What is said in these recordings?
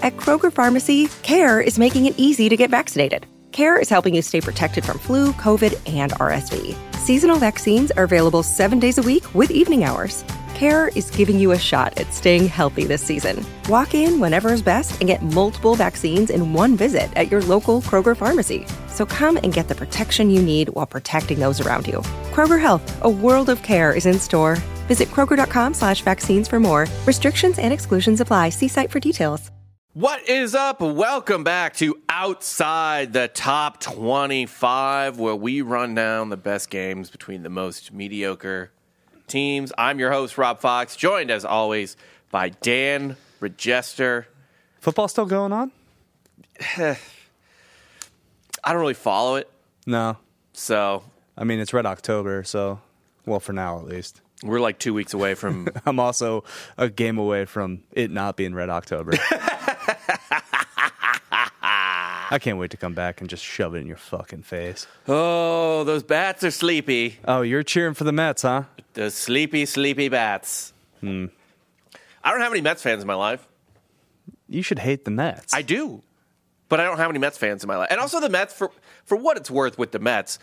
At Kroger Pharmacy, CARE is making it easy to get vaccinated. CARE is helping you stay protected from flu, COVID, and RSV. Seasonal vaccines are available 7 days a week with evening hours. CARE is giving you a shot at staying healthy this season. Walk in whenever is best and get multiple vaccines in one visit at your local Kroger Pharmacy. So come and get the protection you need while protecting those around you. Kroger Health, a world of care is in store. Visit Kroger.com/vaccines for more. Restrictions and exclusions apply. See site for details. What is up? Welcome back to Outside the Top 25, where we run down the best games between the most mediocre teams. I'm your host, Rob Fox, joined as always by Dan Regester. Football still going on? I don't really follow it. No. So. I mean, it's Red October, so, well, for now at least. We're like 2 weeks away from. I'm also a game away from it not being Red October. I can't wait to come back and just shove it in your fucking face. Oh, those bats are sleepy. Oh, you're cheering for the Mets, huh? The sleepy, sleepy bats. I don't have any Mets fans in my life. You should hate the Mets. I do, but I don't have any Mets fans in my life. And also the Mets, for what it's worth with the Mets,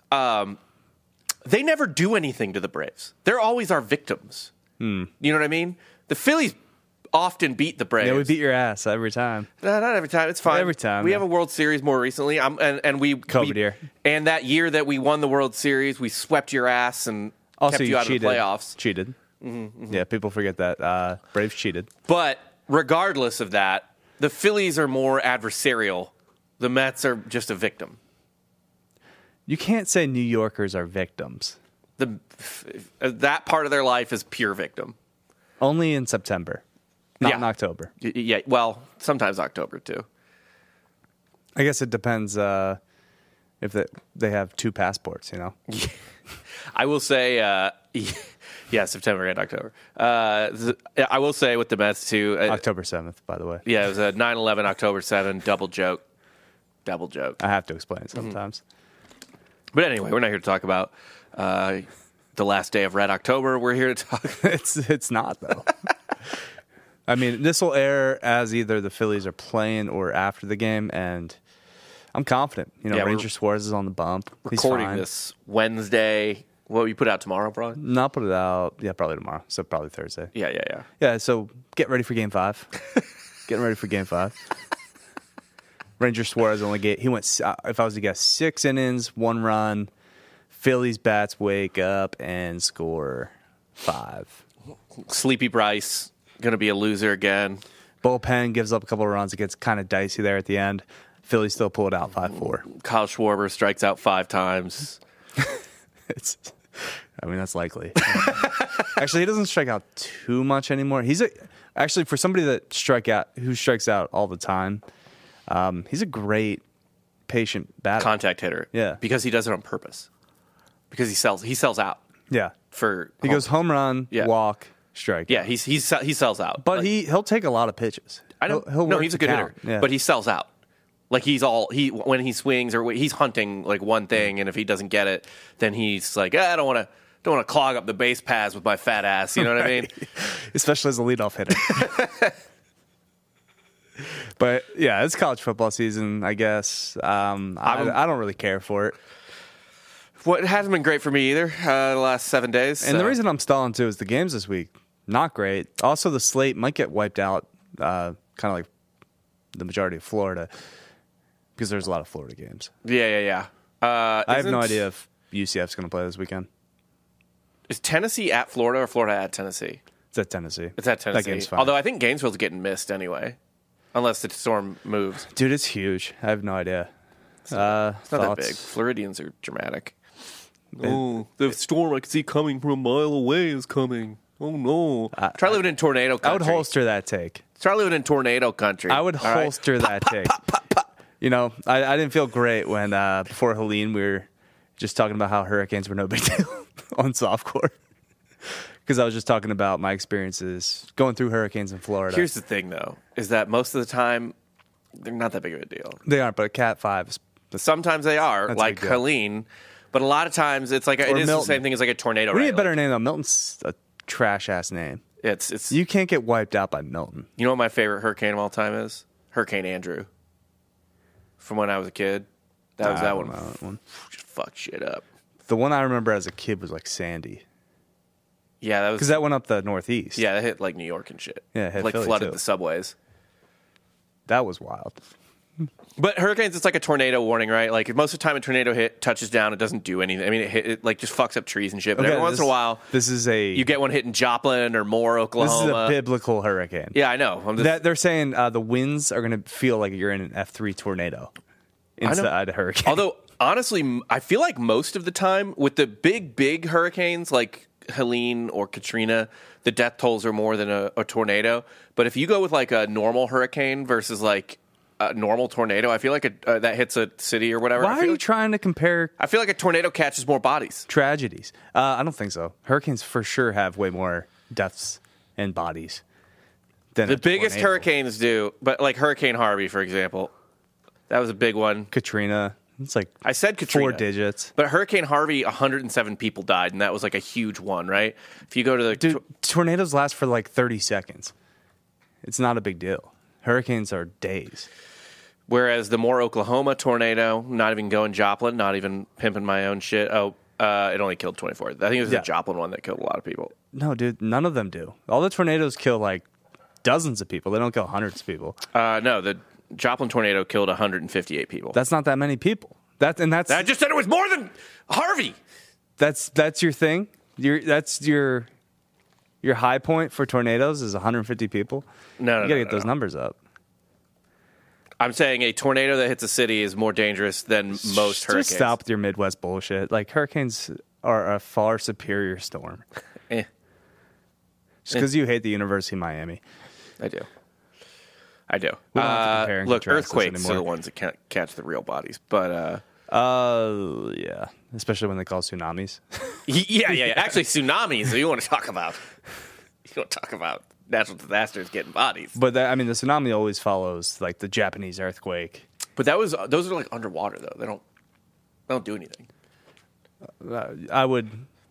they never do anything to the Braves. They're always our victims. You know what I mean? The Phillies often beat the Braves. Yeah, we beat your ass every time. No, not every time. It's fine. Every time. We have a World Series more recently. COVID year. And that year that we won the World Series, we swept your ass and Also, kept you out of the playoffs. Cheated. Yeah, people forget that. Braves cheated. But regardless of that, the Phillies are more adversarial. The Mets are just a victim. You can't say New Yorkers are victims. That part of their life is pure victim. Only in September. Not in October. Yeah, well, sometimes October, too. I guess it depends if they have two passports, you know? I will say, yeah, September and October. I will say with the Mets, too. October 7th, by the way. Yeah, it was a 9/11, October 7, double joke. Double joke. I have to explain it sometimes. But anyway, we're not here to talk about the last day of Red October. We're here to talk. It's not, though. I mean, this will air as either the Phillies are playing or after the game, and I'm confident. You know, Yeah, Ranger Suarez is on the bump. He's Recording fine. this Wednesday. What will you put out tomorrow, probably? Not put it out. Yeah, probably tomorrow. So probably Thursday. Yeah. Yeah, so get ready for Game 5. Getting ready for Game 5. Ranger Suarez he went, if I was to guess, 6 innings, 1 run. Phillies bats wake up and score 5. Sleepy Bryce, going to be a loser again. Bullpen gives up a couple of runs. It gets kind of dicey there at the end. Phillies still pull it out 5-4. Kyle Schwarber strikes out 5 times. That's likely. Actually, he doesn't strike out too much anymore. Actually, for somebody who strikes out all the time, he's a great patient batter. Contact hitter. Yeah. Because he does it on purpose. Because he sells out. Yeah. He goes home run, walk, strike. Yeah, he sells out. But he'll take a lot of pitches. He's a good hitter. Yeah. But he sells out. Like when he swings or he's hunting like one thing, and if he doesn't get it, then he's like, I don't want to clog up the base paths with my fat ass. You know what I mean? Especially as a leadoff hitter. But yeah, it's college football season, I guess. I don't really care for it. It hasn't been great for me either the last 7 days. And the reason I'm stalling too is the games this week, not great. Also, the slate might get wiped out, kind of like the majority of Florida, because there's a lot of Florida games. Yeah. I have no idea if UCF's going to play this weekend. Is Tennessee at Florida or Florida at Tennessee? It's at Tennessee. It's at Tennessee. That game's fine. Although I think Gainesville's getting missed anyway, unless the storm moves. Dude, it's huge. I have no idea. It's not that big. Floridians are dramatic. The storm I could see coming from a mile away is coming. Oh, no. Try living in tornado country. I would holster that take. Try living in tornado country. I would holster that take. You know, I didn't feel great when, before Helene, we were just talking about how hurricanes were no big deal on softcore. Because I was just talking about my experiences going through hurricanes in Florida. Here's the thing, though, is that most of the time, they're not that big of a deal. They aren't, but Cat 5 is... Sometimes they are, like Helene. But a lot of times, it's like the same thing as like a tornado. We need a better name, though. Milton's a trash-ass name. It's You can't get wiped out by Milton. You know what my favorite hurricane of all time is? Hurricane Andrew from when I was a kid. That was that one. That one. Just fucked shit up. The one I remember as a kid was like Sandy. Yeah, that was Because that went up the Northeast. Yeah, that hit like New York and shit. Yeah, it hit like Philly, flooded too. the subways. That was wild. But hurricanes, it's like a tornado warning, right? Like most of the time, a tornado touches down, it doesn't do anything. I mean, it like just fucks up trees and shit. But every once in a while, this is you get one hitting Joplin or Moore, Oklahoma. This is a biblical hurricane. Yeah, I know. They're saying the winds are going to feel like you're in an F3 tornado inside a hurricane. Although honestly, I feel like most of the time with the big hurricanes like Helene or Katrina, the death tolls are more than a tornado. But if you go with like a normal hurricane versus like a normal tornado, I feel like that hits a city or whatever. Why are you trying to compare I feel like a tornado catches more bodies. tragedies? I don't think so. Hurricanes for sure have way more deaths and bodies than The a biggest tornado. hurricanes do, but like Hurricane Harvey, for example, that was a big one. Katrina. It's like I said Katrina. 4 digits. But Hurricane Harvey, 107 people died, and that was like a huge one, right? If you go to the Dude, tornadoes last for like 30 seconds. It's not a big deal. Hurricanes are days. Whereas the Moore, Oklahoma tornado, not even going Joplin, not even pimping my own shit. It only killed 24. I think it was the Joplin one that killed a lot of people. No, dude, none of them do. All the tornadoes kill like dozens of people. They don't kill hundreds of people. No, the Joplin tornado killed 158 people. That's not that many people. I just said it was more than Harvey. That's your thing. That's your high point for tornadoes is 150 people. No, you gotta get those numbers up. I'm saying a tornado that hits a city is more dangerous than most hurricanes. Just stop with your Midwest bullshit. Like hurricanes are a far superior storm. Eh. Just because you hate the University of Miami. I do. We don't have to compare and Look, contrast this earthquakes are anymore. the ones that can't catch the real bodies. But yeah, especially when they call tsunamis. yeah. Actually, tsunamis. You want to talk about? You want to talk about natural disasters getting bodies? But the tsunami always follows like the Japanese earthquake. But those are like underwater though. They don't do anything. I would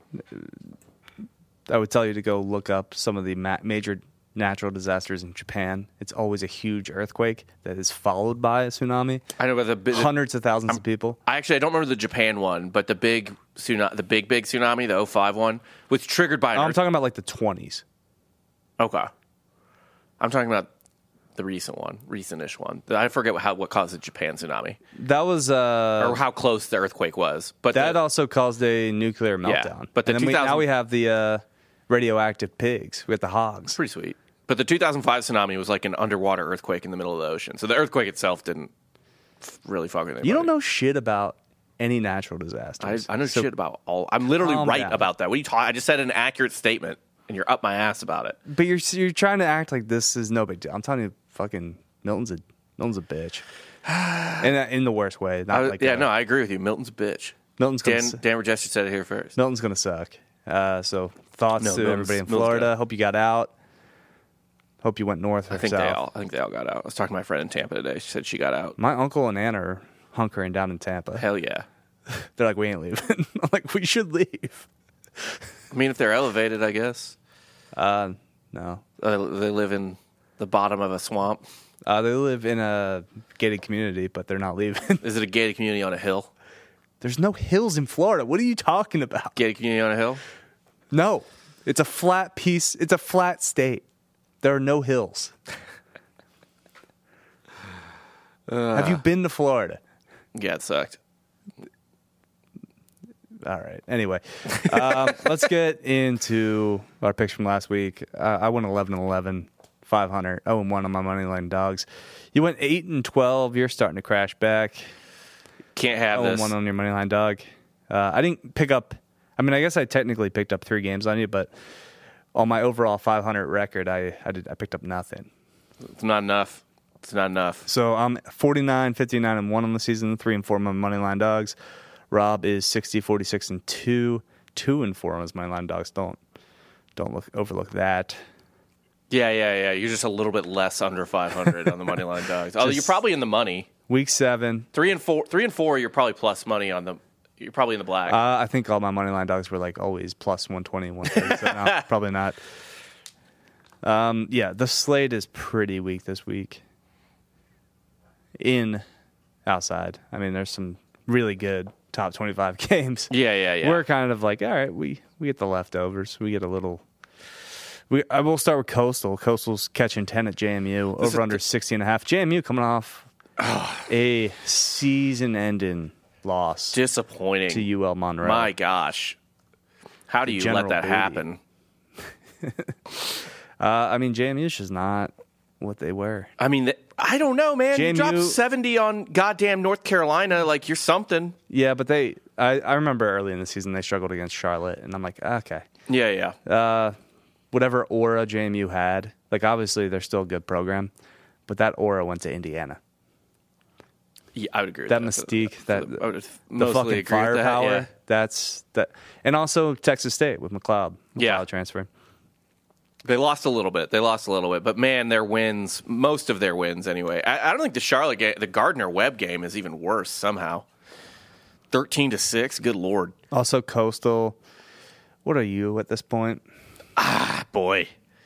tell you to go look up some of the major natural disasters in Japan. It's always a huge earthquake that is followed by a tsunami. I know about the Hundreds of thousands of people. I don't remember the Japan one, but the big tsunami, the 05 one, was triggered by an I'm talking about like the 20s. Okay. I'm talking about the recent-ish one. I forget what caused the Japan tsunami. That was Or how close the earthquake was. But that also caused a nuclear meltdown. but the and then now we have the radioactive pigs. We have the hogs. pretty sweet. But the 2005 tsunami was like an underwater earthquake in the middle of the ocean. So the earthquake itself didn't really fuck with anybody. You don't know shit about any natural disasters. I know shit about all. I'm literally Calm right down. about that. What are you talking? I just said an accurate statement, and you're up my ass about it. But you're trying to act like this is no big deal. I'm telling you, fucking Milton's a bitch, and in the worst way. Not like no, I agree with you. Milton's a bitch. Milton's gonna Dan Rogesti said it here first. Milton's gonna suck. So thoughts No, to everybody in Milton's Florida. good. Hope you got out. Hope you went north or I think south. they all got out. I was talking to my friend in Tampa today. She said she got out. My uncle and aunt are hunkering down in Tampa. Hell yeah. They're like, we ain't leaving. I'm like, we should leave. I mean, if they're elevated, I guess. No. They live in the bottom of a swamp. They live in a gated community, but they're not leaving. Is it a gated community on a hill? There's no hills in Florida. What are you talking about? Gated community on a hill? No. It's a flat piece. It's a flat state. There are no hills. Have you been to Florida? Yeah, it sucked. All right. Anyway, let's get into our picks from last week. I went 11-11, 500, 0-1 on my money line dogs. You went 8-12. You're starting to crash back. Can't have this. 0-1 on your money line dog. I didn't pick up. I mean, I guess I technically picked up 3 games on you, but on my overall 500 record, I picked up nothing. It's not enough. It's not enough. So I'm 49, 59-1 on the season, 3-4 on my money line dogs. Rob is 60, 46-2, 2-4 on his money line dogs. Don't overlook that. Yeah. You're just a little bit less under 500 on the money line dogs. Although you're probably in the money. Week 7. 3 and 4, you're probably plus money on them. You're probably in the black. I think all my money line dogs were like always plus 120, 130. So no, probably not. Yeah, the slate is pretty weak this week. in outside. I mean, there's some really good top 25 games. Yeah. We're kind of like, all right, we get the leftovers. We get a little. I will start with Coastal. Coastal's catching 10 at JMU, over under 60.5. JMU coming off a season-ending loss. Disappointing. To UL Monroe. My gosh. How do you let that happen? I mean, JMU's just not what they were. I mean, I don't know, man. JMU, you dropped 70 on goddamn North Carolina, like you're something. Yeah, but I remember early in the season they struggled against Charlotte, and I'm like, okay. Yeah. Whatever aura JMU had, like obviously they're still a good program, but that aura went to Indiana. Yeah, I would agree with that. Mystique, I would the mostly fucking agree firepower, with that, yeah. that's that. And also Texas State with McLeod. Yeah. Transfer. They lost a little bit. But man, their wins, most of their wins anyway. I don't think the Charlotte game, the Gardner-Webb game is even worse somehow. 13-6, good Lord. Also Coastal, what are you at this point? Boy.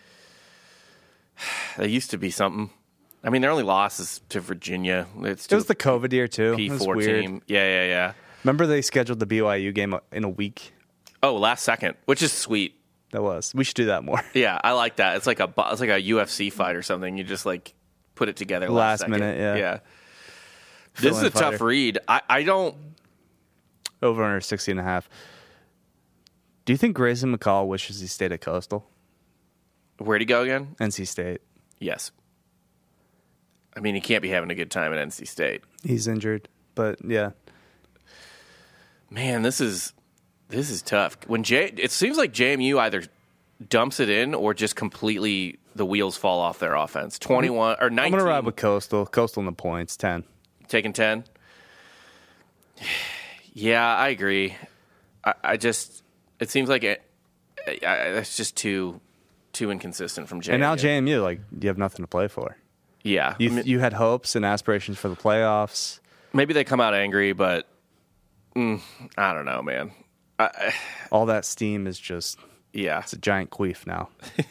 They used to be something. I mean, their only loss is to Virginia. It was the COVID year, too. P4 team. Yeah. Remember they scheduled the BYU game in a week? Oh, last second, which is sweet. That was. We should do that more. Yeah, I like that. It's like a UFC fight or something. You just like put it together last minute. Yeah. This is a tough read. I don't. Over under 60.5. Do you think Grayson McCall wishes he stayed at Coastal? Where'd he go again? NC State. Yes. I mean, he can't be having a good time at NC State. He's injured, but yeah. Man, this is tough. It seems like JMU either dumps it in or just completely the wheels fall off their offense. 21 or 19. I'm gonna ride with Coastal. Coastal in the points. 10. Taking 10. Yeah, I agree. It seems like that's just too inconsistent from JMU. And now JMU, like, you have nothing to play for. Yeah, you had hopes and aspirations for the playoffs. Maybe they come out angry, but I don't know, man. All that steam is just it's a giant queef now.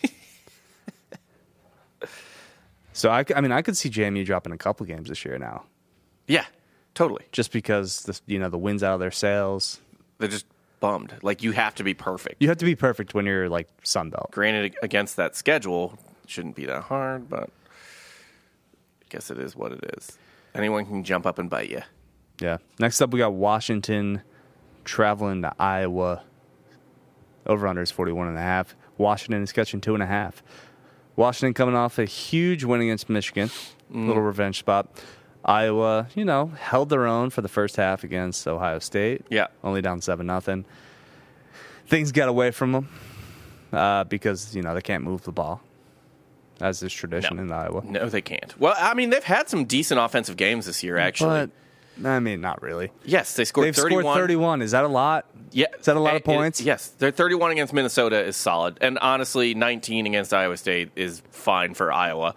So I could see JMU dropping a couple games this year now. Yeah, totally. Just because the wind's out of their sails. They're just bummed. Like, you have to be perfect. You have to be perfect when you're like Sunbelt. Granted, against that schedule, it shouldn't be that hard, but I guess it is what it is. Anyone can jump up and bite you. Yeah. Next up, we got Washington traveling to Iowa. Over under is 41.5. Washington is catching 2.5. Washington coming off a huge win against Michigan. Little revenge spot. Iowa, held their own for the first half against Ohio State. Yeah. Only down 7-0. Things got away from them because, they can't move the ball, as is tradition in Iowa. No, they can't. Well, I mean, they've had some decent offensive games this year, actually. But, I mean, not really. Yes, they've 31. Scored 31. Is that a lot? Yeah. Is that a lot of points? Yes. Their 31 against Minnesota is solid. And honestly, 19 against Iowa State is fine for Iowa.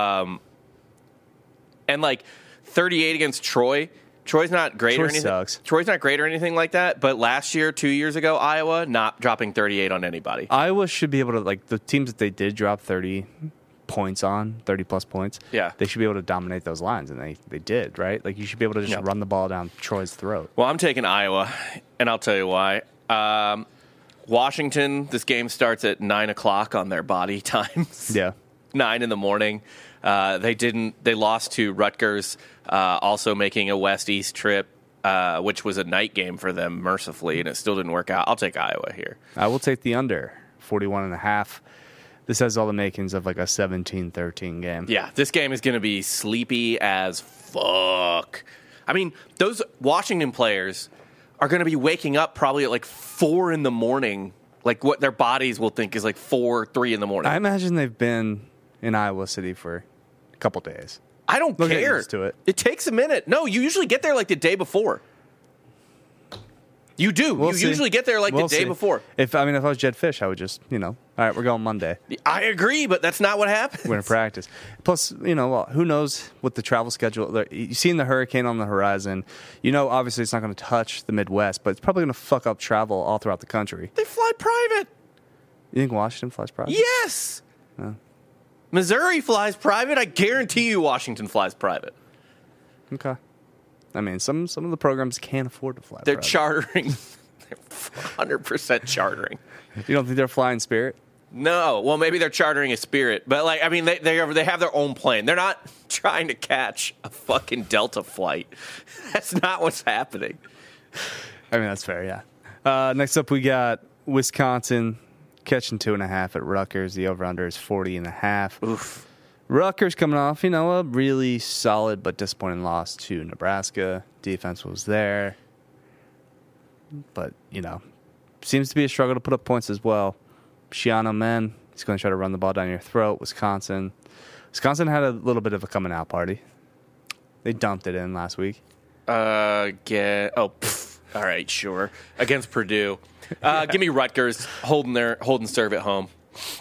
And, 38 against Troy. Troy's not great Troy or anything. Sucks. Troy's not great or anything like that. But last year, 2 years ago, Iowa not dropping 38 on anybody. Iowa should be able to, the teams that they did drop 30 points on, 30-plus points, yeah, they should be able to dominate those lines, and they did, right? You should be able to just run the ball down Troy's throat. Well, I'm taking Iowa, and I'll tell you why. Washington, this game starts at 9 o'clock on their body times. Yeah. 9 in the morning. They lost to Rutgers, also making a West-East trip, which was a night game for them, mercifully, and it still didn't work out. I'll take Iowa here. I will take the under, 41.5. This has all the makings of a 17-13 game. Yeah, this game is going to be sleepy as fuck. I mean, those Washington players are going to be waking up probably at 4 in the morning, what their bodies will think is 3 in the morning. I imagine they've been in Iowa City for a couple days. I don't care. Get used to it. It takes a minute. No, you usually get there the day before. You do. We'll see. Usually get there the day before. If I was Jed Fish, I would just, all right, we're going Monday. I agree, but that's not what happens. We're going to practice. Plus, who knows what the travel schedule. You've seen the hurricane on the horizon. Obviously it's not going to touch the Midwest, but it's probably going to fuck up travel all throughout the country. They fly private. You think Washington flies private? Yes. Missouri flies private. I guarantee you Washington flies private. Okay. I mean, some of the programs can't afford to fly. They're private. chartering. They're 100% chartering. You don't think they're flying Spirit? No, well, maybe they're chartering a Spirit, but like, I mean, they have their own plane. They're not trying to catch a fucking Delta flight. That's not what's happening. I mean, that's fair, yeah. Next up, we got Wisconsin catching 2.5 at Rutgers. The over/under is 40.5. Oof. Rutgers coming off, a really solid but disappointing loss to Nebraska. Defense was there, but seems to be a struggle to put up points as well. Shiano Men, he's going to try to run the ball down your throat. Wisconsin had a little bit of a coming out party. They dumped it in last week. All right, sure. Against Purdue. Give me Rutgers holding serve at home.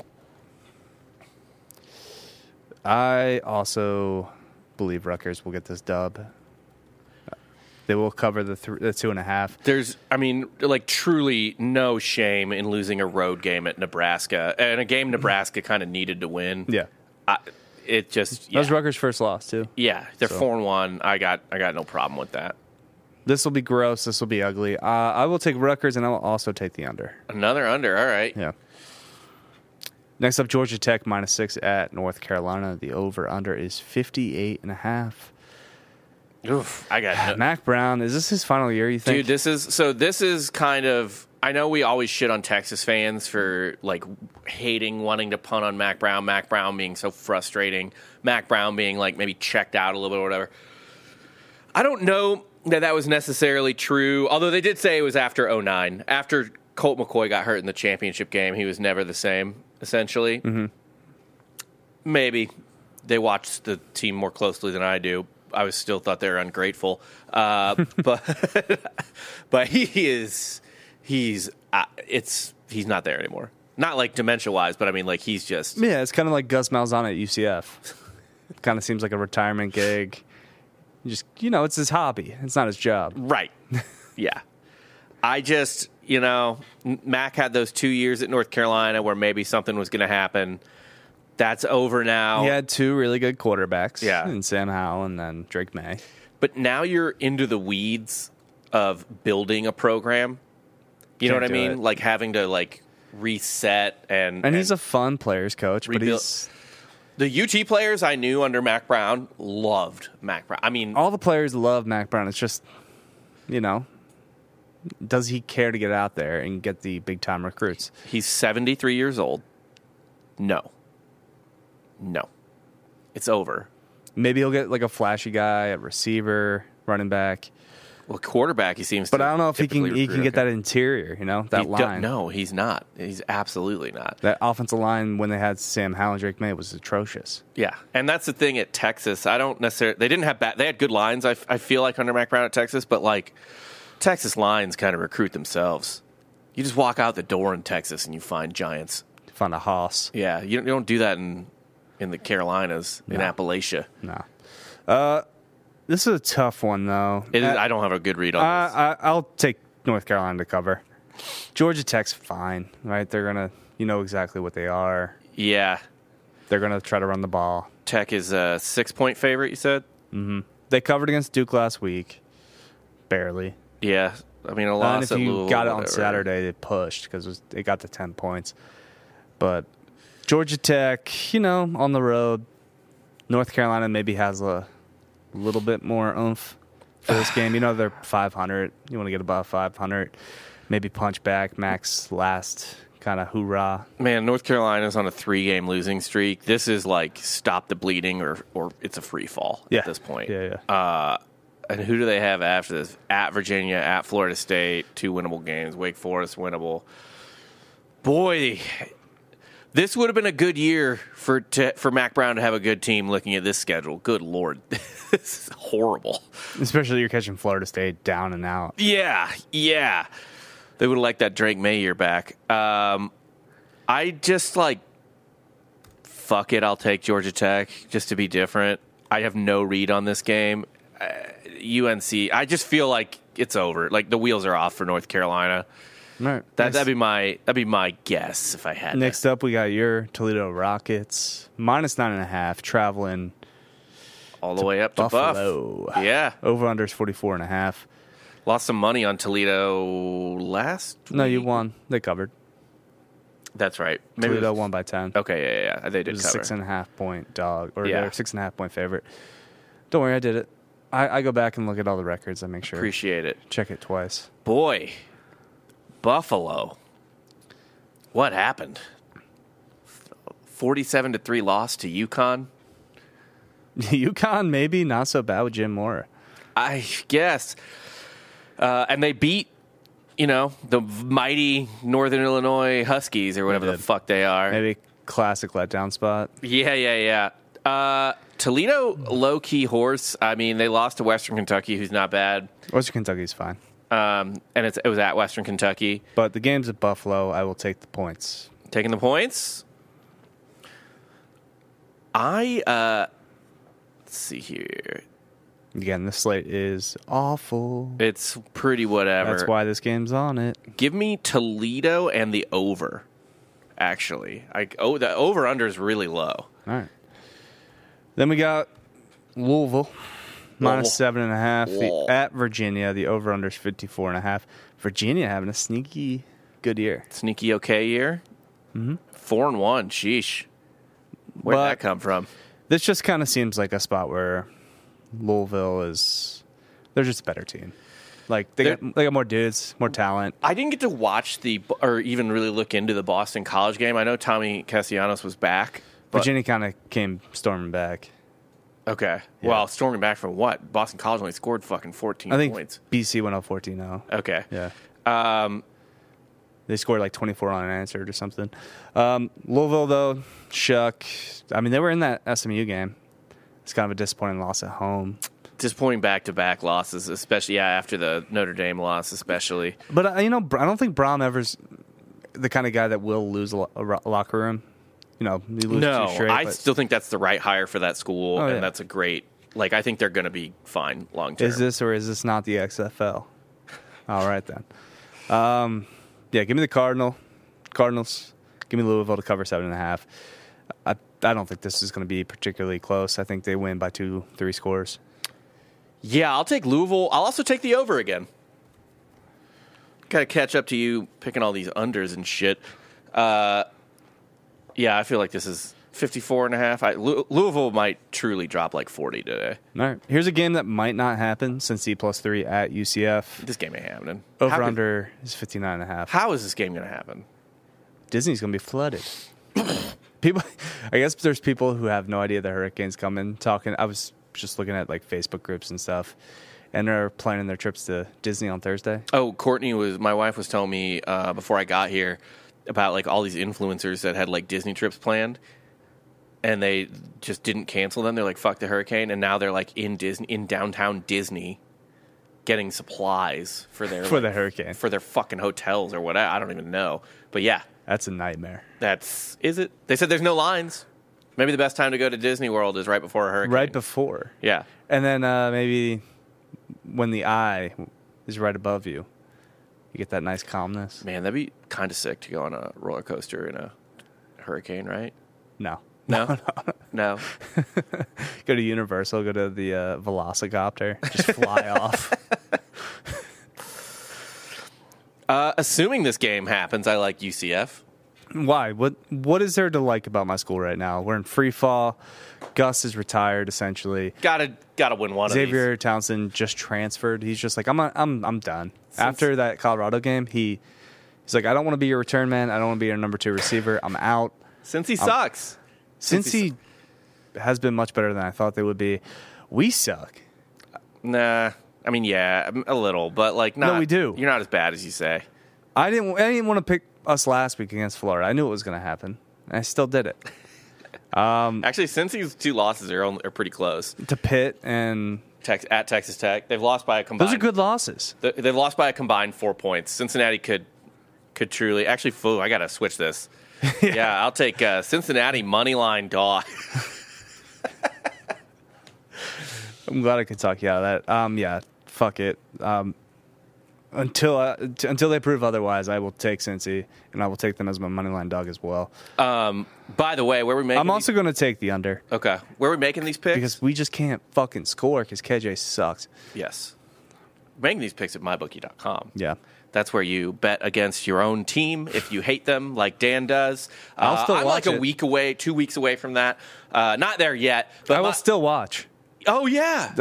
I also believe Rutgers will get this dub. They will cover the 2.5. There's, truly no shame in losing a road game at Nebraska, and a game Nebraska kind of needed to win. Yeah, that was Rutgers' first loss too. Yeah, they're 4-1. I got no problem with that. This will be gross. This will be ugly. I will take Rutgers, and I will also take the under. Another under. All right. Yeah. Next up, Georgia Tech -6 at North Carolina. The over/under is 58.5. Oof, I got Mac Brown. Is this his final year, you think? Dude, this is kind of, I know we always shit on Texas fans for like wanting to punt on Mac Brown being so frustrating, Mac Brown being like maybe checked out a little bit or whatever. I don't know that was necessarily true, although they did say it was after 2009. After Colt McCoy got hurt in the championship game, he was never the same, essentially. Mm-hmm. Maybe they watched the team more closely than I do. I still thought they were ungrateful, but he's not there anymore. Not like dementia wise, but I mean like he's just it's kind of like Gus Malzahn at UCF. Kind of seems like a retirement gig. Just it's his hobby. It's not his job. Right. Yeah. I just Mac had those 2 years at North Carolina where maybe something was going to happen. That's over now. He had 2 really good quarterbacks. Yeah. And Sam Howell and then Drake May. But now you're into the weeds of building a program. You know what I mean? Like having to like reset and he's a fun players coach, rebuild. But he's the UT players I knew under Mac Brown loved Mac Brown. I mean, all the players love Mac Brown. It's just, does he care to get out there and get the big time recruits? He's 73 years old. No. It's over. Maybe he'll get like a flashy guy at receiver, running back. Well, quarterback, he seems to. But I don't know if he can get that interior, line. No, he's not. He's absolutely not. That offensive line when they had Sam Howell and Drake May was atrocious. Yeah, and that's the thing at Texas. I don't necessarily. They didn't have they had good lines. I feel like under Mac Brown at Texas, but like Texas lines kind of recruit themselves. You just walk out the door in Texas and you find giants. You find a hoss. Yeah, you don't do that in the Carolinas, in Appalachia. No. This is a tough one, though. I don't have a good read on this. I'll take North Carolina to cover. Georgia Tech's fine, right? They're going to, exactly what they are. Yeah. They're going to try to run the ball. Tech is a 6-point favorite, you said? Mm-hmm. They covered against Duke last week. Barely. Yeah. I mean, a loss at Louisville. Louisville. If you got it on Saturday, they pushed because it got to 10 points. But Georgia Tech, on the road. North Carolina maybe has a little bit more oomph for this game. They're 500. You want to get above 500. Maybe punch back. Mac's last kind of hoorah. Man, North Carolina's on a 3-game losing streak. This is like stop the bleeding or it's a free fall at this point. Yeah. And who do they have after this? At Virginia, at Florida State, 2 winnable games. Wake Forest, winnable. Boy, this would have been a good year for Mac Brown to have a good team looking at this schedule. Good Lord. This is horrible. Especially you're catching Florida State down and out. Yeah. They would have liked that Drake May year back. I just fuck it, I'll take Georgia Tech just to be different. I have no read on this game. UNC, I just feel like it's over. Like the wheels are off for North Carolina. Right. That'd be my guess if I had. Next up, we got your Toledo Rockets -9.5 traveling all the way up to Buffalo. Buff. Yeah. Over-under is 44.5. Lost some money on Toledo last week. No, you won. They covered. That's right. Maybe Toledo won by 10. Okay, yeah. They It did was cover. a 6.5-point dog, or Yeah. their 6.5-point favorite. Don't worry, I did it. I go back and look at all the records. I make sure. Appreciate it. Check it twice. Boy, Buffalo. What happened? 47-3 loss to UConn. UConn, maybe not so bad with Jim Mora. I guess. And they beat, the mighty Northern Illinois Huskies or whatever They the did. fuck they are. Maybe classic letdown spot. Yeah. Toledo, low-key horse. I mean, they lost to Western Kentucky, who's not bad. Western Kentucky's fine. And it was at Western Kentucky. But the game's at Buffalo. I will take the points. Taking the points. Let's see here. Again, this slate is awful. It's pretty whatever. That's why this game's on it. Give me Toledo and the over, actually. The over-under is really low. All right. Then we got Louisville, minus 7.5. At Virginia, the over-under is 54.5. Virginia having a sneaky good year. Sneaky okay year. 4-1. Sheesh. Where'd But- that come from? This just kind of seems like a spot where Louisville they're just a better team. Like they got more dudes, more talent. I didn't get to watch or even really look into the Boston College game. I know Tommy Castellanos was back. But, Virginia kind of came storming back. okay. Yeah. Well, storming back from what? Boston College only scored fucking 14 I think points. BC went up 14-0. Okay. Yeah. They scored like 24 unanswered or something. Louisville, though, shook. I mean, they were in that SMU game. It's kind of a disappointing loss at home. Disappointing back-to-back losses, especially after the Notre Dame loss, especially. But, I don't think Braum ever's the kind of guy that will lose a locker room. He loses No, two straight. I but still think that's the right hire for that school, Oh, yeah. and that's a great. I think they're going to be fine long term. Is this or is this not the XFL? All right, then. Yeah, give me the Cardinals. Give me Louisville to cover 7.5. I don't think this is going to be particularly close. I think they win by 2-3 scores. Yeah, I'll take Louisville. I'll also take the over again. Got to catch up to you picking all these unders and shit. Yeah, I feel like this is 54.5. Louisville might truly drop like 40 today. All right. Here's a game that might not happen since C+3 at UCF. This game ain't happening. Over-under is 59.5. How is this game going to happen? Disney's going to be flooded. People, I guess there's people who have no idea the hurricane's coming. I was just looking at like Facebook groups and stuff, and they're planning their trips to Disney on Thursday. Oh, my wife was telling me before I got here about like all these influencers that had like Disney trips planned, and they just didn't cancel them. They're like, fuck the hurricane, and now they're like in downtown Disney getting supplies for their The hurricane. for their fucking hotels or whatever. I don't even know. But yeah, That's a nightmare. is it? They said there's no lines. Maybe the best time to go to Disney World is right before a hurricane. Right before. Yeah. And then maybe when the eye is right above you, you get that nice calmness. Man, that'd be kind of sick to go on a roller coaster in a hurricane, right? No. No? No. Go to Universal, go to the Velocicopter, just fly off. Assuming this game happens, I like UCF. Why? What is there to like about my school right now? We're in free fall. Gus is retired essentially. Gotta win one Xavier Townsend just transferred. He's just like I'm done. After that Colorado game, he's like, I don't want to be your return man. I don't want to be your number 2 receiver. I'm out. of these. Since he sucks. Since he has been much better than I thought they would be. We suck. Nah. I mean, yeah, a little, but like not. No, we do. You're not as bad as you say. I didn't want to pick us last week against Florida. I knew it was going to happen. And I still did it. Actually, since these 2 losses are pretty close. To Pitt and At Texas Tech, they've lost by a combined. those are good losses. They've lost by a combined 4 points. Cincinnati could truly actually. I gotta switch this. Yeah, I'll take Cincinnati moneyline dog. I'm glad I could talk you out of that. Yeah, fuck it. until they prove otherwise, I will take Cincy, and I will take them as my moneyline dog as well. By the way, where we making? I'm also going to take the under. Okay, where are we making these picks? Because we just can't fucking score because KJ sucks. Yes, making these picks at mybookie.com. Yeah. That's where you bet against your own team if you hate them, like Dan does. I'll still I'm watch like it. a week away, 2 weeks away from that. Not there yet. But I will still watch. Oh, yeah.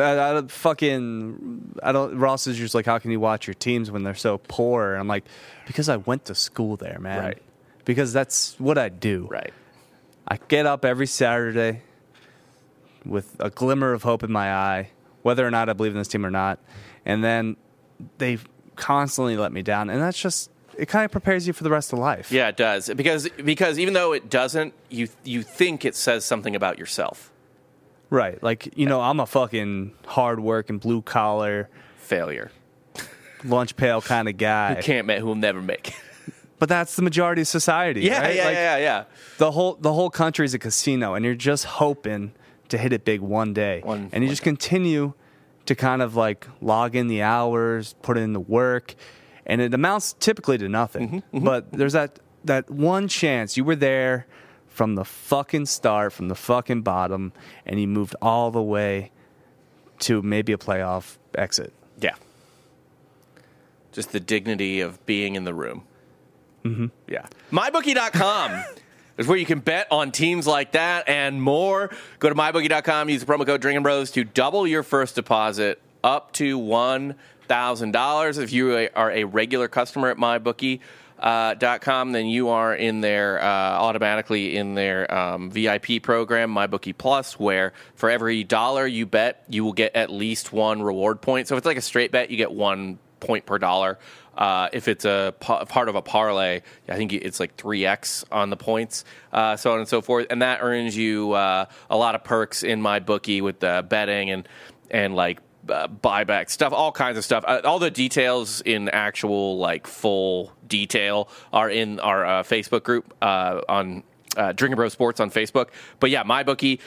Ross is just like, how can you watch your teams when they're so poor? And I'm like, because I went to school there, man. Right. Because that's what I do. Right. I get up every Saturday with a glimmer of hope in my eye, whether or not I believe in this team or not. And then they constantly let me down. And that's just, it kind of prepares you for the rest of life. Yeah, it does. Because even though it doesn't, you think it says something about yourself. Right. Like, I'm a fucking hard working, blue collar, Failure. lunch pail kind of guy. Who will never make. But that's the majority of society. Yeah, right? yeah. The whole country is a casino, and you're just hoping to hit it big one day. And you just continue to kind of like log in the hours, put in the work, and it amounts typically to nothing. But there's that one chance you were there from the fucking start, from the fucking bottom, and you moved all the way to maybe a playoff exit. Yeah. Just the dignity of being in the room. Mm-hmm. Yeah. MyBookie.com is where you can bet on teams like that and more. Go to MyBookie.com, use the promo code Drinking Bros to double your first deposit up to $1,000. If you are a regular customer at MyBookie.com, then you are in there automatically in their VIP program, MyBookie Plus, where for every dollar you bet, you will get at least one reward point. So if it's like a straight bet, you get 1 point per dollar. If it's a part of a parlay, I think it's like 3x on the points, so on and so forth. And that earns you a lot of perks in MyBookie with betting and like buyback stuff, all kinds of stuff. All the details in actual like full detail are in our Facebook group on Drinking Bros Sports on Facebook. But yeah, MyBookie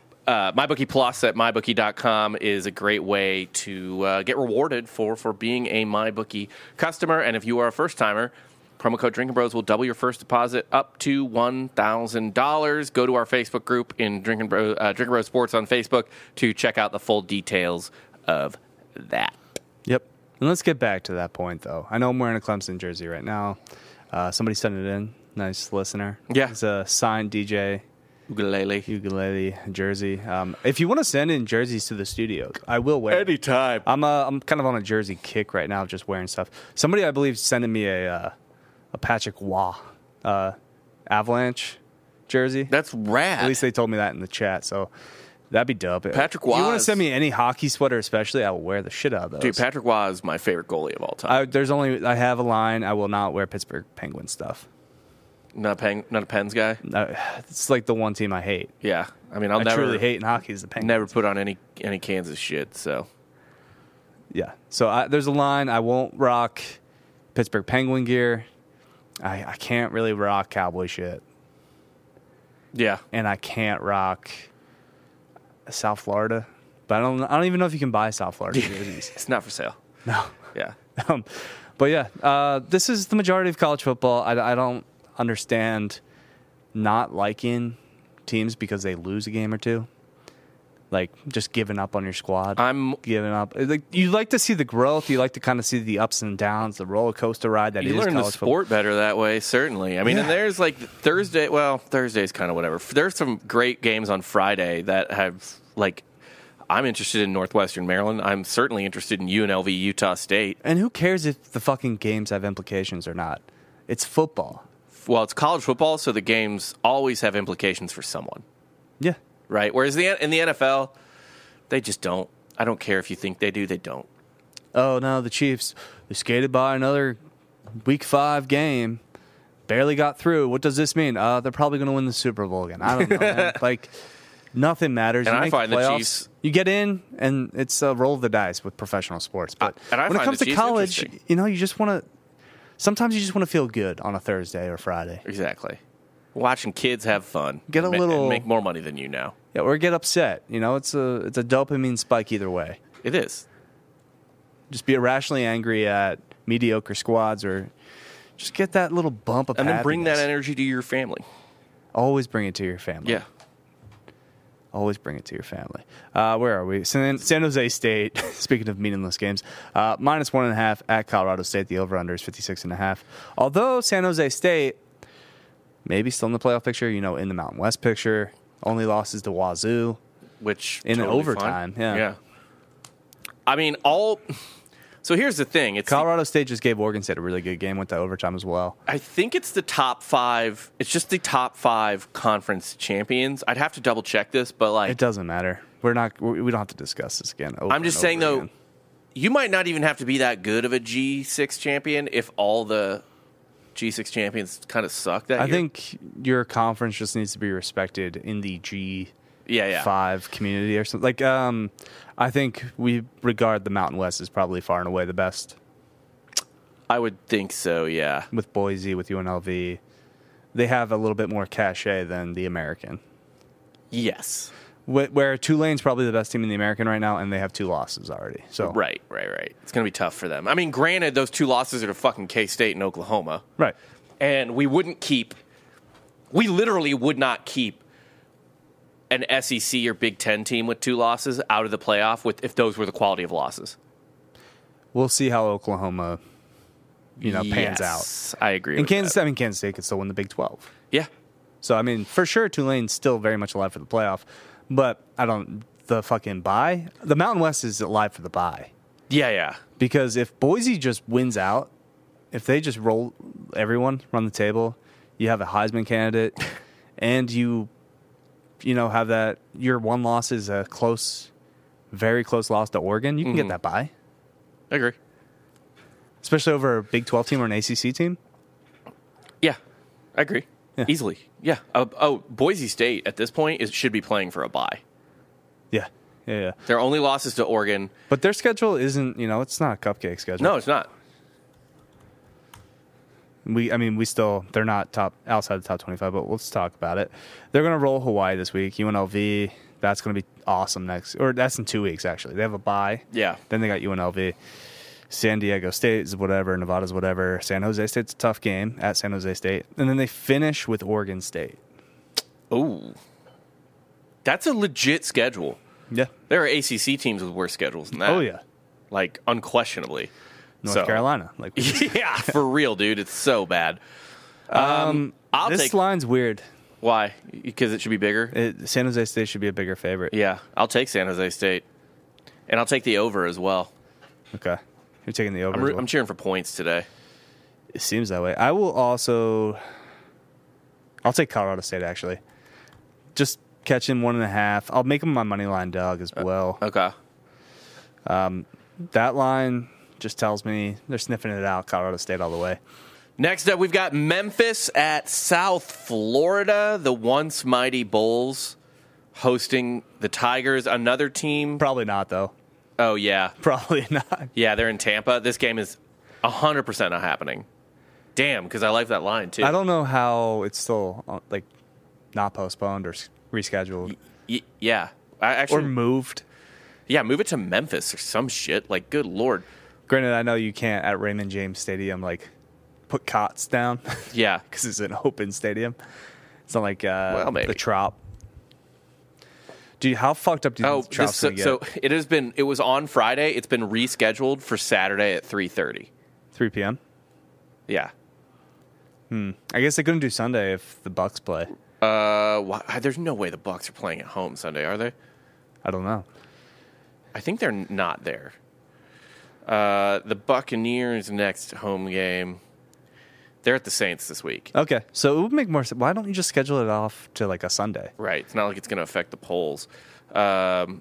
Plus at MyBookie.com is a great way to get rewarded for being a MyBookie customer. And if you are a first-timer, promo code Drinking Bros will double your first deposit up to $1,000. Go to our Facebook group in Drinking Bros Sports on Facebook to check out the full details of that. Yep. And let's get back to that point, though. I know I'm wearing a Clemson jersey right now. Somebody sent it in. Nice listener. Yeah. It's a signed DJ ukulele jersey. If you want to send in jerseys to the studio, I will wear it. Anytime. I'm kind of on a jersey kick right now, just wearing stuff. Somebody, I believe, sending me a Patrick Waugh Avalanche jersey. That's rad. At least they told me that in the chat, so that'd be dope. Patrick Waugh. If you want to send me any hockey sweater, especially, I will wear the shit out of those. Dude, Patrick Waugh is my favorite goalie of all time. I have a line. I will not wear Pittsburgh Penguins stuff. Not a Pens guy? It's like the one team I hate. Yeah. I mean, I truly hate in hockey is the Penguins. Never put on any Kansas shit, so. Yeah. So there's a line. I won't rock Pittsburgh Penguin gear. I can't really rock Cowboy shit. Yeah. And I can't rock South Florida. But I don't even know if you can buy South Florida jerseys. It's not for sale. No. Yeah. But yeah, this is the majority of college football. I don't understand not liking teams because they lose a game or two. Like, just giving up on your squad. I'm giving up. Like, you like to see the growth. You like to kind of see the ups and downs, the roller coaster ride that is college football. You learn the sport better that way, certainly. I mean, and there's like Thursday's kind of whatever. There's some great games on Friday that have, like, I'm interested in Northwestern Maryland. I'm certainly interested in UNLV, Utah State. And who cares if the fucking games have implications or not? It's football. Well, it's college football, so the games always have implications for someone. Yeah. Right? Whereas in the NFL, they just don't. I don't care if you think they do, they don't. Oh, no, the Chiefs, they skated by another Week 5 game, barely got through. What does this mean? They're probably going to win the Super Bowl again. I don't know, man. Like, nothing matters. And you I make find the playoffs, the Chiefs... You get in, and it's a roll of the dice with professional sports. But when it comes to college, you just want to... Sometimes you just want to feel good on a Thursday or Friday. Exactly. Watching kids have fun. Get a little... And make more money than you now. Yeah, or get upset. It's a dopamine spike either way. It is. Just be irrationally angry at mediocre squads, or just get that little bump of And then bring that happiness. energy to your family. Always bring it to your family. Yeah. Always bring it to your family. Where are we? San Jose State, speaking of meaningless games, -1.5 at Colorado State. The over-under is 56.5. Although San Jose State maybe still in the playoff picture, in the Mountain West picture. Only losses to Wazoo. Which In totally overtime, fine. yeah. I mean, so here's the thing. It's Colorado State just gave Oregon State a really good game, went to overtime as well. I think it's the top 5. It's just the top 5 conference champions. I'd have to double check this, but It doesn't matter. We don't have to discuss this again. I'm just saying though, you might not even have to be that good of a G6 champion if all the G6 champions kind of suck that year. I think your conference just needs to be respected in the G5 community or something. I think we regard the Mountain West as probably far and away the best. I would think so, yeah. With Boise, with UNLV, they have a little bit more cachet than the American. Yes. Where Tulane's probably the best team in the American right now, and they have 2 losses already. So Right. It's going to be tough for them. I mean, granted, those 2 losses are to fucking K-State and Oklahoma. Right. And we literally would not keep an SEC or Big Ten team with 2 losses out of the playoff if those were the quality of losses. We'll see how Oklahoma, pans out. Yes, I agree And with Kansas that. State could still win the Big 12. Yeah. So, I mean, for sure, Tulane's still very much alive for the playoff. But the fucking bye, the Mountain West is alive for the bye. Yeah. Because if Boise just wins out, if they just roll everyone, run the table, you have a Heisman candidate, and you have that, your one loss is a very close loss to Oregon, you can get that bye. I agree. Especially over a Big 12 team or an ACC team. Yeah, I agree. Yeah. Easily. Yeah. Boise State at this point should be playing for a bye. Yeah. Their only losses to Oregon. But their schedule isn't, it's not a cupcake schedule. No, it's not. They're not outside the top 25, but let's talk about it. They're going to roll Hawaii this week. UNLV, that's going to be awesome that's in 2 weeks, actually. They have a bye. Yeah. Then they got UNLV. San Diego State is whatever. Nevada's whatever. San Jose State's a tough game at San Jose State. And then they finish with Oregon State. Ooh. That's a legit schedule. Yeah. There are ACC teams with worse schedules than that. Oh, yeah. Unquestionably. North Carolina. Yeah, for real, dude. It's so bad. This line's weird. Why? Because it should be bigger? San Jose State should be a bigger favorite. Yeah, I'll take San Jose State. And I'll take the over as well. Okay. You're taking the over as well. I'm cheering for points today. It seems that way. I'll take Colorado State, actually. Just catch in 1.5. I'll make them my money line dog as well. Okay. That line just tells me they're sniffing it out. Colorado State all the way. Next up, we've got Memphis at South Florida. The once mighty Bulls hosting the Tigers. Another team. Probably not, though. Oh, yeah. Probably not. Yeah, they're in Tampa. This game is 100% not happening. Damn, because I like that line, too. I don't know how it's still, not postponed or rescheduled. Yeah. Actually, or moved. Yeah, move it to Memphis or some shit. Good Lord. Granted, I know you can't at Raymond James Stadium, put cots down. Yeah. Because it's an open stadium. It's not like maybe. the Trop. Dude, how fucked up do you think the Trop's going to get? So it was on Friday. It's been rescheduled for Saturday at 3:30. 3 p.m.? Yeah. I guess they couldn't do Sunday if the Bucks play. There's no way the Bucks are playing at home Sunday, are they? I don't know. I think they're not there. The Buccaneers' next home game. They're at the Saints this week. Okay, so it would make more sense. Why don't you just schedule it off to a Sunday? Right. It's not like it's going to affect the polls. But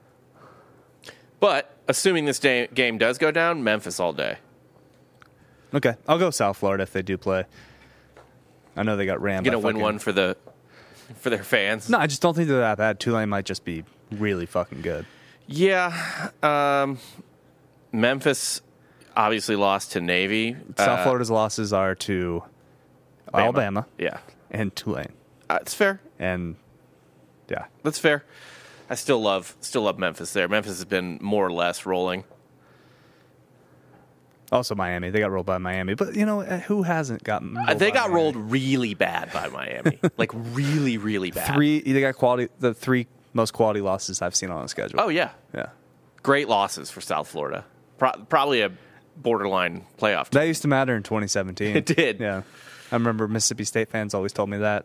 assuming this game does go down, Memphis all day. Okay, I'll go South Florida if they do play. I know they got rammed. Going to win one for their fans. No, I just don't think they're that bad. Tulane might just be really fucking good. Yeah. Memphis obviously lost to Navy. South Florida's losses are to Alabama. Yeah. And Tulane. It's fair. And yeah. That's fair. I still love Memphis there. Memphis has been more or less rolling. Also Miami. They got rolled by Miami. But, who hasn't gotten rolled They by got Miami? rolled really bad by Miami. Like, really, really bad. They got the 3 most quality losses I've seen on the schedule. Oh, yeah. Yeah. Great losses for South Florida. Probably a borderline playoff team. That used to matter in 2017. It did. Yeah. I remember Mississippi State fans always told me that.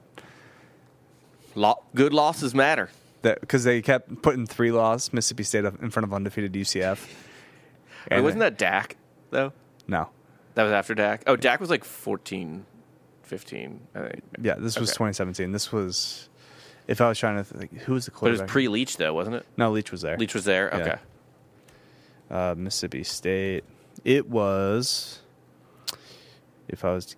Good losses matter. Because they kept putting 3 losses, Mississippi State in front of undefeated UCF. Wait, wasn't that Dak, though? No. That was after Dak? Oh, Dak was like 14, 15, I think. Yeah, this was Okay. 2017. This was, if I was trying to think, who was the But it quarterback? was pre-Leach, though, wasn't it? No, Leach was there. Leach was there? Yeah. Okay. Mississippi State. It was, if I was,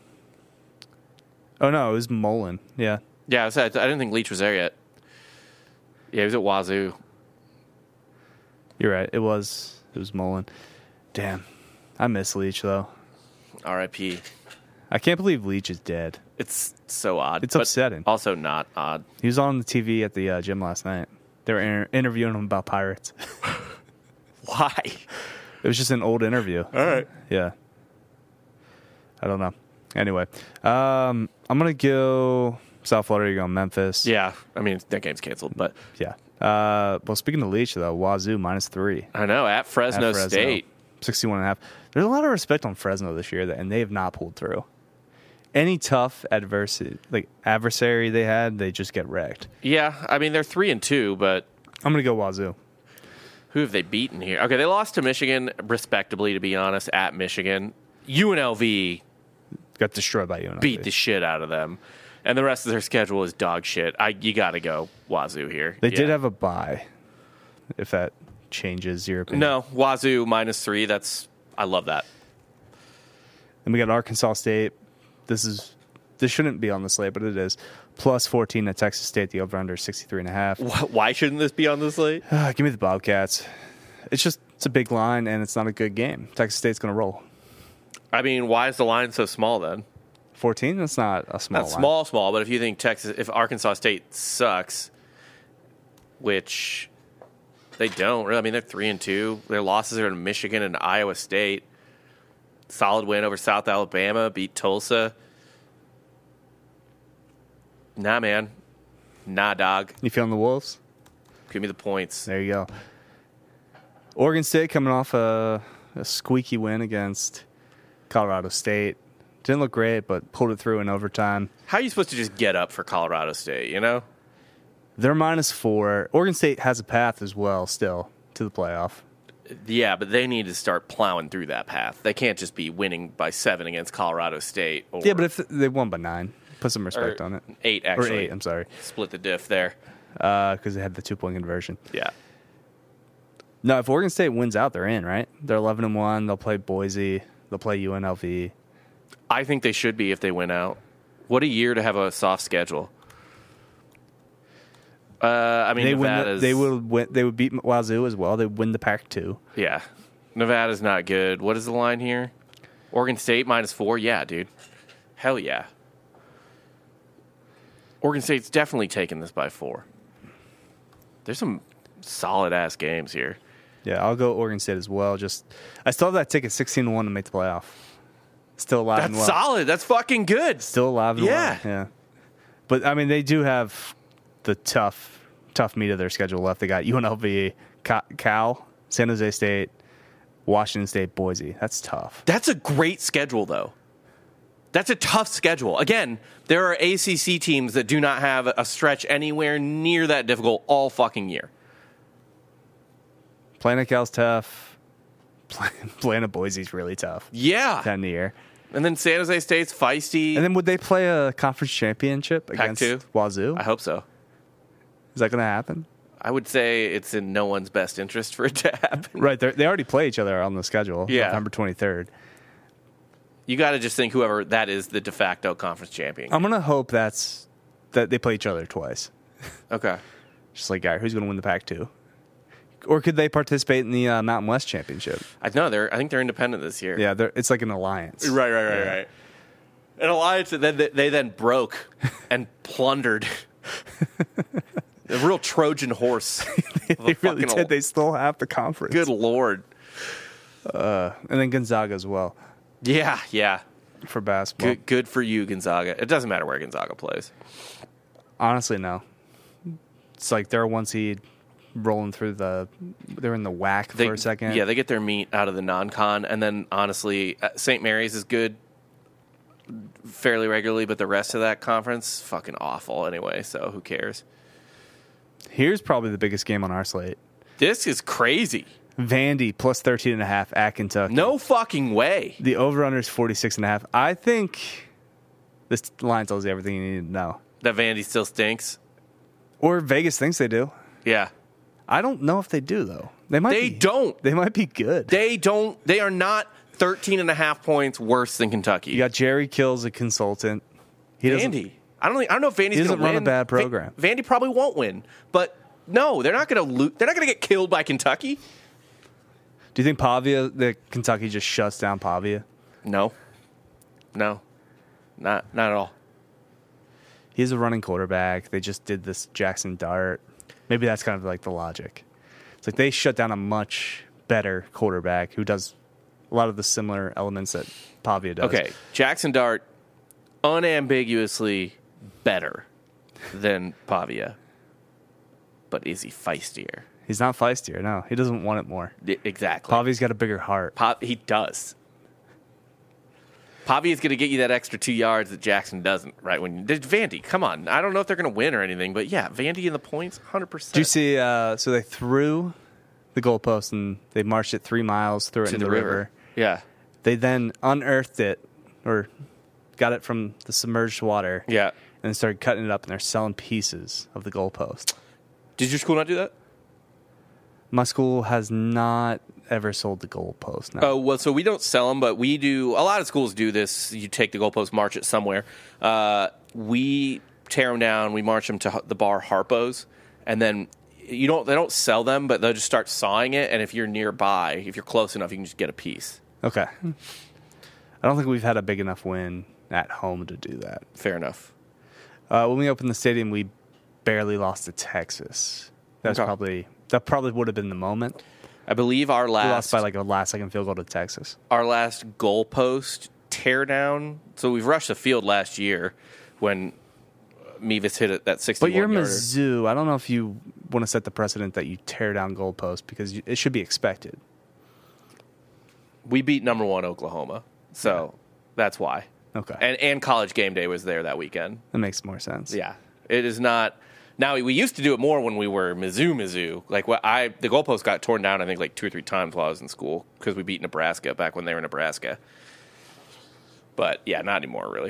oh no, it was Mullen. Yeah. Yeah, I didn't think Leach was there yet. Yeah, he was at Wazoo. You're right. It was Mullen. Damn. I miss Leach, though. R.I.P. I can't believe Leach is dead. It's so odd. It's but upsetting. Also not odd. He was on the TV at the gym last night. They were interviewing him about Pirates. Why? It was just an old interview. All right. Yeah. I don't know. Anyway, I'm going to go South Florida. You're going Memphis. Yeah, I mean, that game's canceled, but Yeah. Well, speaking of Leach, though, Wazoo -3. I know, at Fresno At Fresno. State. 61.5. There's a lot of respect on Fresno this year, and they have not pulled through. Any tough adversary they had, they just get wrecked. Yeah, I mean, they're 3-2, but I'm going to go Wazoo. who have they beaten here? Okay, they lost to Michigan, respectably, to be honest, at Michigan. UNLV Got destroyed by UNLV. beat the shit out of them. And the rest of their schedule is dog shit. You got to go Wazoo here. They Yeah. did have a bye, if that changes your opinion. No, Wazoo -3. I love that. And we got Arkansas State. This shouldn't be on the slate, but it is. +14 at Texas State. The over-under 63.5. Why shouldn't this be on the slate? Give me the Bobcats. It's a big line, and it's not a good game. Texas State's going to roll. I mean, why is the line so small then? 14? That's not a small Not line. small, but if you think if Arkansas State sucks, which they don't really. I mean, they're 3-2. Their losses are to Michigan and Iowa State. Solid win over South Alabama. Beat Tulsa. Nah, man. Nah, dog. You feeling the Wolves? Give me the points. There you go. Oregon State coming off a squeaky win against Colorado State. Didn't look great, but pulled it through in overtime. How are you supposed to just get up for Colorado State, you know? They're -4. Oregon State has a path as well still to the playoff. Yeah, but they need to start plowing through that path. They can't just be winning by 7 against Colorado State. Or, Yeah, but if they won by 9, put some respect on it. 8, actually. Or 8, I'm sorry. Split the diff there. Because they had the 2-point conversion. Yeah. No, if Oregon State wins out, they're in, right? They're 11-1. They'll play Boise. They'll play UNLV. I think they should be if they win out. What a year to have a soft schedule. I mean, Nevada's... They would beat Wazoo as well. They win the Pac-2. Yeah. Nevada's not good. What is the line here? Oregon State -4? Yeah, dude. Hell yeah. Oregon State's definitely taking this by 4. There's some solid-ass games here. Yeah, I'll go Oregon State as well. I still have that ticket 16-1 to make the playoff. Still alive and That's well. solid. That's fucking good. Still alive and Yeah. well. Yeah. But, I mean, they do have the tough meat of their schedule left. They got UNLV, Cal, San Jose State, Washington State, Boise. That's tough. That's a great schedule, though. That's a tough schedule. Again, there are ACC teams that do not have a stretch anywhere near that difficult all fucking year. Playing at Cal's tough. Playing at Boise's really tough. Yeah. That in the year. And then San Jose State's feisty. And then would they play a conference championship against Pac-2? Wazoo? I hope so. Is that going to happen? I would say it's in no one's best interest for it to happen. Right. They already play each other on the schedule. Yeah. November 23rd. You got to just think whoever that is the de facto conference champion. I'm going to hope that they play each other twice. Okay. Just like, who's going to win the Pac-2? Or could they participate in the Mountain West Championship? I think they're independent this year. Yeah, it's like an alliance. Right. An alliance that they then broke and plundered. A real Trojan horse. They really did. They still have the conference. Good Lord. And then Gonzaga as well Yeah. for basketball. Good for you, Gonzaga. It doesn't matter where Gonzaga plays. Honestly, no. It's like they're a 1 seed rolling through they're in the WAC for a second. Yeah, they get their meat out of the non-con. And then, honestly, St. Mary's is good fairly regularly, but the rest of that conference, fucking awful anyway, so who cares? Here's probably the biggest game on our slate. This is crazy. Vandy plus 13.5 at Kentucky. No fucking way. The over-under is 46.5. I think this line tells you everything you need to know. That Vandy still stinks? Or Vegas thinks they do. Yeah. I don't know if they do, though. They don't. They might be good. They don't. They are not 13.5 points worse than Kentucky. You got Jerry Kills, a consultant. Vandy. I don't know if Vandy's going to win. He doesn't run a bad program. Vandy probably won't win. But no, they're not going to They're not going to get killed by Kentucky. Do you think that Kentucky just shuts down Pavia? No. Not at all. He's a running quarterback. They just did this Jackson Dart. Maybe that's kind of like the logic. It's like they shut down a much better quarterback who does a lot of the similar elements that Pavia does. Okay, Jackson Dart, unambiguously better than Pavia. But is he feistier? He's not feistier, no. He doesn't want it more. Exactly. Pavia's got a bigger heart. He does. Pavia's going to get you that extra 2 yards that Jackson doesn't, right? Vandy, come on. I don't know if they're going to win or anything, but yeah, Vandy in the points, 100%. Do you see, so they threw the goalpost and they marched it 3 miles, threw it into the river. Yeah. They then unearthed it, or got it from the submerged water. Yeah. And then started cutting it up, and they're selling pieces of the goalpost. Did your school not do that? My school has not ever sold the goalpost. No. Oh, well, so we don't sell them, but we do. A lot of schools do this. You take the goalpost, march it somewhere. We tear them down. We march them to the bar Harpo's, and then they don't sell them, but they'll just start sawing it. And if you're nearby, if you're close enough, you can just get a piece. Okay. I don't think we've had a big enough win at home to do that. Fair enough. When we opened the stadium, we barely lost to Texas. That probably would have been the moment. I believe we lost by like a last-second field goal to Texas. Our last goalpost teardown. So we've rushed the field last year when Mevis hit it that 61-yarder. But you're Mizzou. I don't know if you want to set the precedent that you tear down goalposts because it should be expected. We beat number 1 Oklahoma, so that's why. Okay. And College Game Day was there that weekend. That makes more sense. Yeah, it is not. Now, we used to do it more when we were Mizzou. Like, the goalpost got torn down, I think, like 2 or 3 times while I was in school because we beat Nebraska back when they were Nebraska. But, yeah, not anymore, really.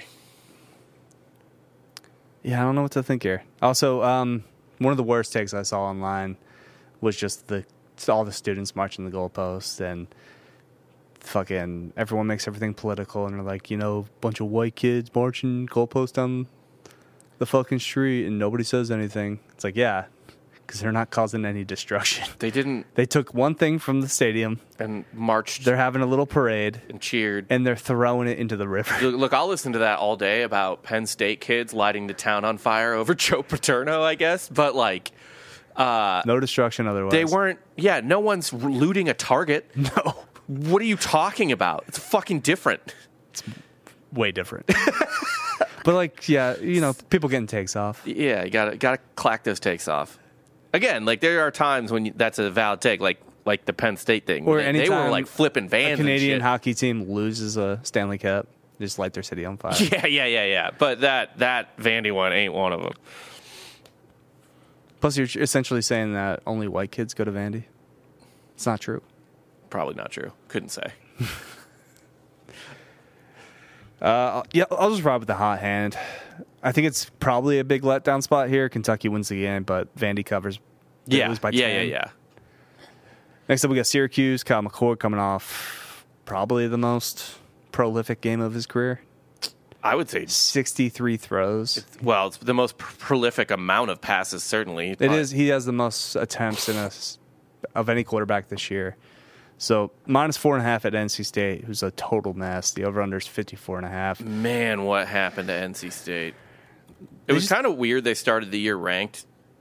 Yeah, I don't know what to think here. Also, one of the worst takes I saw online was just all the students marching the goalpost and fucking everyone makes everything political and they're like, bunch of white kids marching goalposts down the fucking street and nobody says anything. It's like, yeah, because they're not causing any destruction. They didn't. They took one thing from the stadium and marched. They're having a little parade and cheered, and they're throwing it into the river. Look, I'll listen to that all day about Penn State kids lighting the town on fire over Joe Paterno, I guess. But like, no destruction otherwise. They weren't. Yeah, no one's looting a Target. No. What are you talking about? It's fucking different. It's way different. But like, yeah, people getting takes off. Yeah, you gotta clack those takes off. Again, like there are times when that's a valid take, like the Penn State thing. Or they were like flipping vans. A Canadian and shit. hockey team loses a Stanley Cup, just light their city on fire. Yeah. But that Vandy one ain't one of them. Plus, you're essentially saying that only white kids go to Vandy. It's not true. Probably not true. Couldn't say. I'll just ride with the hot hand. I think it's probably a big letdown spot here. Kentucky wins the game, but Vandy covers. Yeah, lose by 10. Yeah. Next up, we got Syracuse. Kyle McCord coming off probably the most prolific game of his career. I would say 63 throws. It's the most prolific amount of passes, certainly. It is. He has the most attempts of any quarterback this year. So -4.5 at NC State, who's a total mess. The over/under is 54.5. Man, what happened to NC State? It was kind of weird. They started the year ranked,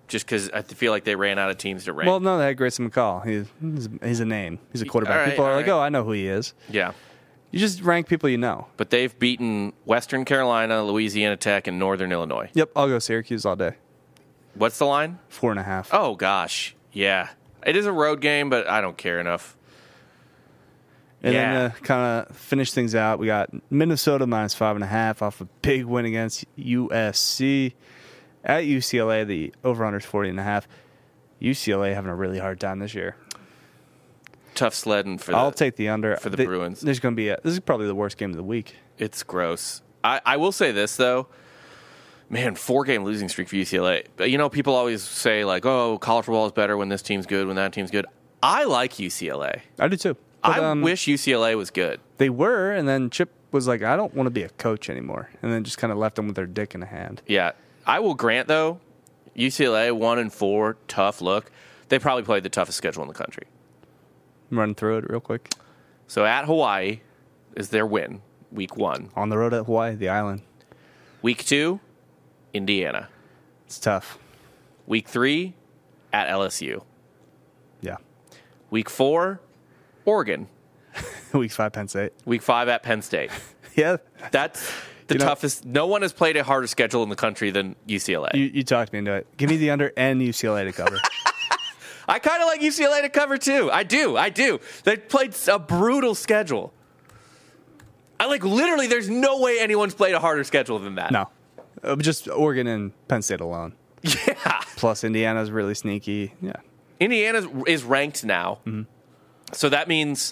just because I feel like they ran out of teams to rank. Well, no, they had Grayson McCall. He's a name. He's a quarterback. All right, People are all like, right. oh, I know who he is. Yeah. You just rank people you know. But they've beaten Western Carolina, Louisiana Tech, and Northern Illinois. Yep, I'll go Syracuse all day. What's the line? 4.5. Oh, gosh. Yeah. It is a road game, but I don't care enough. And Yeah. then to kind of finish things out, we got Minnesota minus 5.5 off a big win against USC. At UCLA, the over-under is 40.5. UCLA having a really hard time this year. Tough sledding for I'll take the under. for the Bruins. There's going to be this is probably the worst game of the week. It's gross. I will say this, though. Man, 4-game losing streak for UCLA. But, people always say, like, oh, college football is better when this team's good, when that team's good. I like UCLA. I do too. But, I wish UCLA was good. They were, and then Chip was like, I don't want to be a coach anymore. And then just kind of left them with their dick in a hand. Yeah. I will grant, though, UCLA 1-4, tough look. They probably played the toughest schedule in the country. I'm running through it real quick. So at Hawaii is their win, week 1. On the road at Hawaii, the island. Week 2, Indiana. It's tough. Week 3, at LSU. Yeah. Week 4, Oregon. Week 5, Penn State. Week 5, at Penn State. Yeah. That's the toughest. No one has played a harder schedule in the country than UCLA. You talked me into it. Give me the under and UCLA to cover. I kind of like UCLA to cover, too. I do. They played a brutal schedule. Literally, there's no way anyone's played a harder schedule than that. No. Just Oregon and Penn State alone. Yeah. Plus, Indiana's really sneaky. Yeah. Indiana is ranked now. Mm-hmm. So that means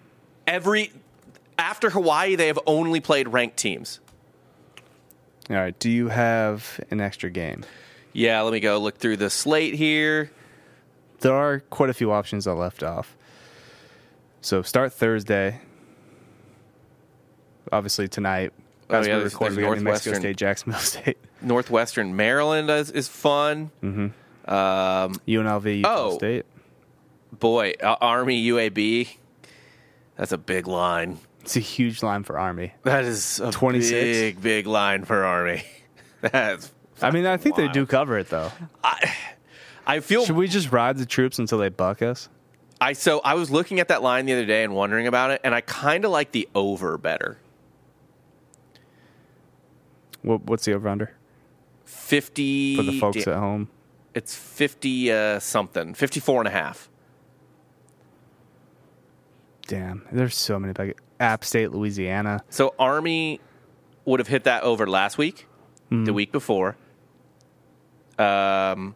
after Hawaii, they have only played ranked teams. All right. Do you have an extra game? Yeah, let me go look through the slate here. There are quite a few options I left off. So start Thursday. Obviously tonight. As we record, we got New Mexico State, Jacksonville State. Northwestern Maryland is fun. Mm-hmm. UNLV, Utah State. Boy, Army, UAB. That's a big line. It's a huge line for Army. That is a 26? big line for Army. That's I think wild. they do cover it, though. I feel. Should we just ride the troops until they buck us? I was looking at that line the other day and wondering about it, and I kind of like the over better. What's the over-under? 50. For the folks at home. It's 50 something. 54.5. Damn. There's so many. App State, Louisiana. So Army would have hit that over last week, the week before. 40,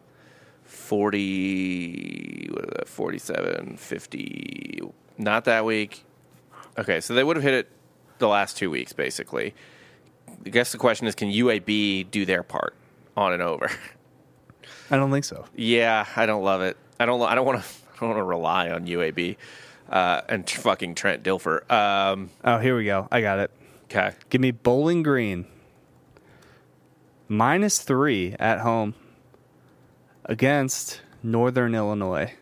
47, 50. Not that week. Okay, so they would have hit it the last 2 weeks, basically. I guess the question is, can UAB do their part on and over? I don't think so. Yeah, I don't love it. I don't want to rely on UAB and fucking Trent Dilfer. Here we go. I got it. Okay. Give me Bowling Green. -3 at home against Northern Illinois.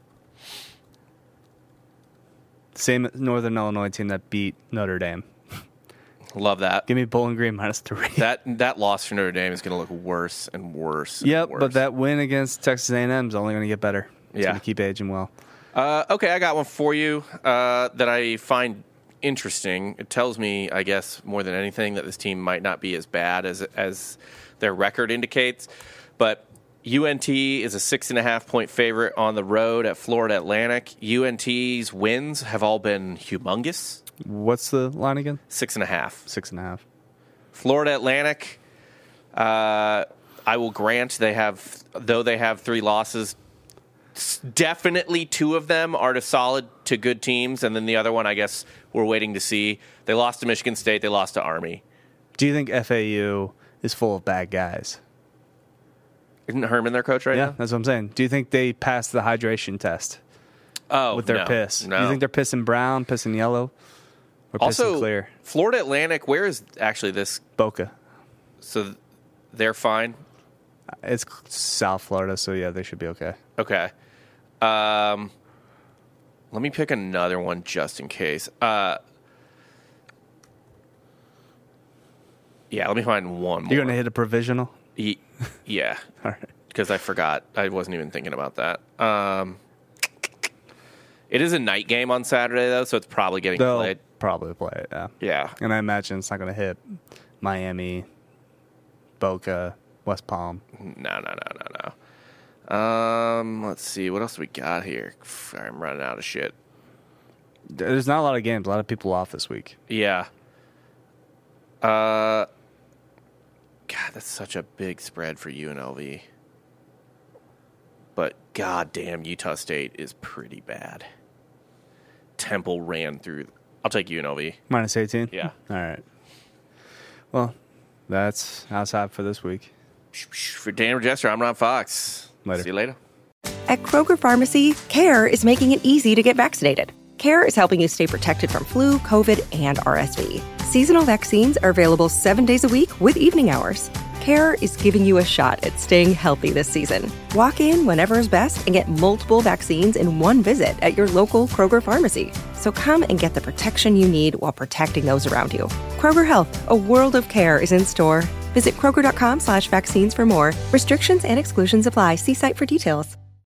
Same Northern Illinois team that beat Notre Dame. Love that. Give me Bowling Green -3. That loss for Notre Dame is going to look worse and worse. Yep, worse. but that win against Texas A&M is only going to get better. It's Yeah. going to keep aging well. Okay, I got one for you that I find interesting. It tells me, I guess, more than anything, that this team might not be as bad as their record indicates. But UNT is a 6.5-point favorite on the road at Florida Atlantic. UNT's wins have all been humongous. What's the line again? 6.5. 6.5. Florida Atlantic, I will grant they have 3 losses. Definitely 2 of them are to solid to good teams, and then the other one, I guess, we're waiting to see. They lost to Michigan State. They lost to Army. Do you think FAU is full of bad guys? Isn't Herman their coach right Yeah, now? that's what I'm saying. Do you think they passed the hydration test with their no, piss? No. Do you think they're pissing brown, pissing yellow, or also pissing clear? Florida Atlantic, where is actually this? Boca. So they're fine? It's South Florida, so yeah, they should be okay. Okay. Let me pick another one just in case. Yeah, let me find one more. You're going to hit a provisional? Yeah. All right. because I forgot. I wasn't even thinking about that. It is a night game on Saturday, though, so it's probably getting They'll played. probably play it, yeah. Yeah. And I imagine it's not going to hit Miami, Boca, West Palm. No. Let's see. What else we got here? I'm running out of shit. There's not a lot of games. A lot of people off this week. Yeah. God, that's such a big spread for UNLV. But goddamn, Utah State is pretty bad. Temple ran through. I'll take UNLV. Minus 18? Yeah. All right. Well, that's outside for this week. For Dan Jester, I'm Ron Fox. Later. See you later. At Kroger Pharmacy, CARE is making it easy to get vaccinated. CARE is helping you stay protected from flu, COVID, and RSV. Seasonal vaccines are available 7 days a week with evening hours. CARE is giving you a shot at staying healthy this season. Walk in whenever is best and get multiple vaccines in one visit at your local Kroger Pharmacy. So come and get the protection you need while protecting those around you. Kroger Health, a world of care is in store. Visit Kroger.com/vaccines for more. Restrictions and exclusions apply. See site for details.